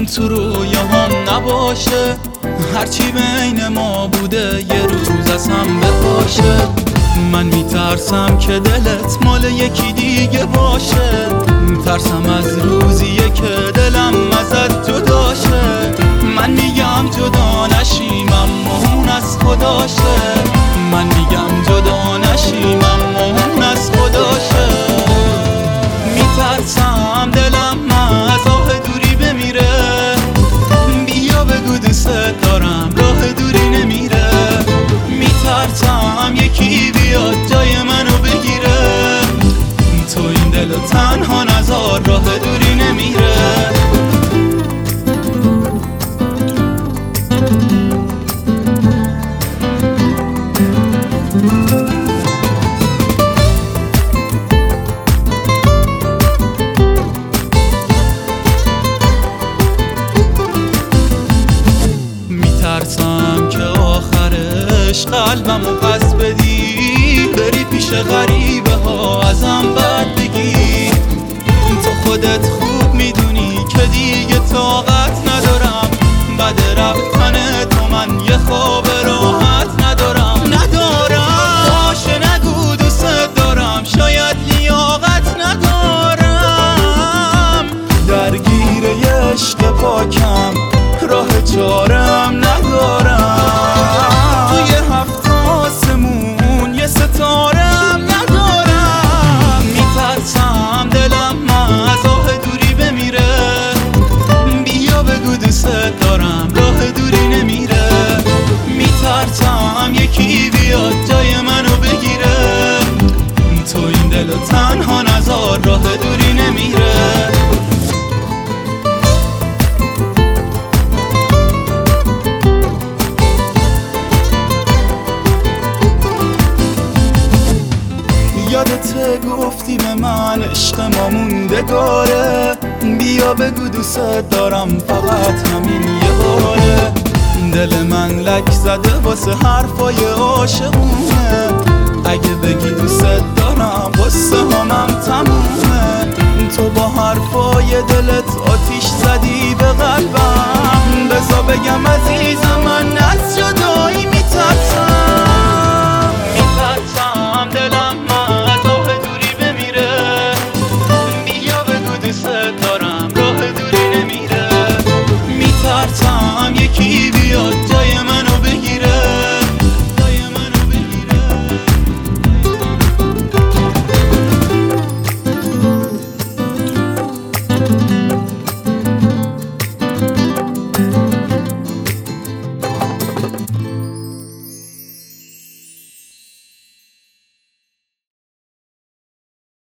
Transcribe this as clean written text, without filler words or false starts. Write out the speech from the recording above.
اون تو رویاهام نباشه. هرچی بین ما بوده یه روز از هم بپاشه. من میترسم که دلت مال یکی دیگه باشه. میترسم از روزیه که دلم ازت جداشه. من میگم جدا نشیم اما اون از خداشه. من میگم جدا نشیم اما اون از خداشه. میترسم دلم از آه دوری بمیره. بیا بگو دوست دارم راه دوری نمیره. میترسم یکی بیاد جای منو بگیره. تو این دلو تنها نذار راه دوری نمیره. میترسم که آخرش قلبمو پس بدی. بری پیش غریبه ها ازم بد بگی. تو خودت خوب میدونی که دیگه طاقت ندارم. بعد رفتن تو من یه خواب راحت ندارم. باشه نگو دوست دارم. شاید لیاقت ندارم. درگیر یه عشق پاکم راه چارم ندارم. توی هفت آسمون یه ستارم ندارم. میترسم دلم از آه دوری بمیره. بیا بگو دوست دارم راه دوری نمیره. میترسم یکی بیاد جای منو بگیره. تو این دلو تنها نذار راه دوری نمیره. یادت گفتی به من عشق ما موندگاره. بیا بگو دوست دارم فقط همین یه باره. دل من لک زده واسه حرفای عاشقونه. اگه بگی دوست